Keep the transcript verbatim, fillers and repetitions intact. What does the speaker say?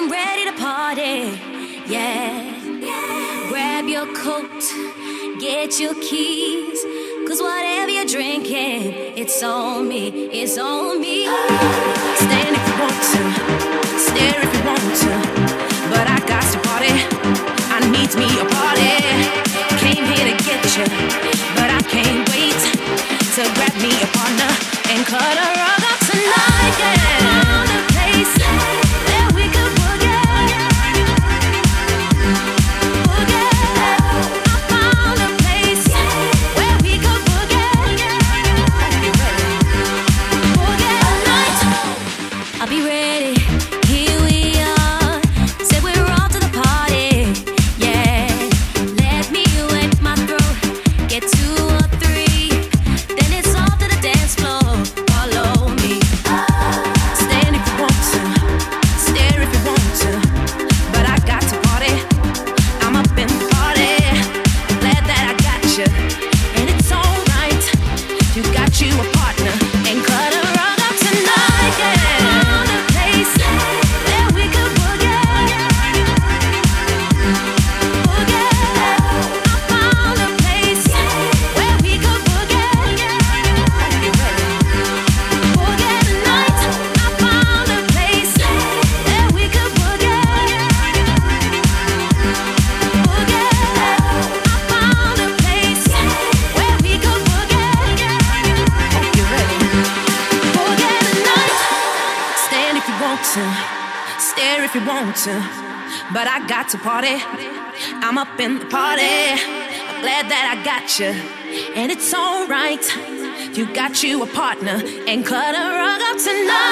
I'm ready to party, yeah. Grab your coat, get your keys, cause whatever you're drinking, it's on me, it's on me. Stand if you want to, stare if you want to, but I got to party, I need me a party. Came here to get you, but I can't wait to grab me a partner and cut a rug up tonight, yeah. Found a place that we could forget. I found a place where we could forget. Forget a night. I'll be ready. Here we are. Said we're off to the party. Yeah. Let me wet my throat. Get two or three. Then it's off to the dance floor. Follow me. Stand if you want to. Stare if you want to. But I got to party. I'm up in the party. Glad that I got you. And it's alright. You got you a partner. And cut a rug up tonight, yeah. Found a place that we could forget. Forget. I found a place where we could forget. Forget a night. I found a place that we could forget. Forget. I found a place where we could forget. Hope you're ready. Forget a night. Stand if you want to, stare if you want to, but I got to party. I'm up in the party. I'm glad that I got you, and it's alright. You got you a partner, and cut a rug up tonight.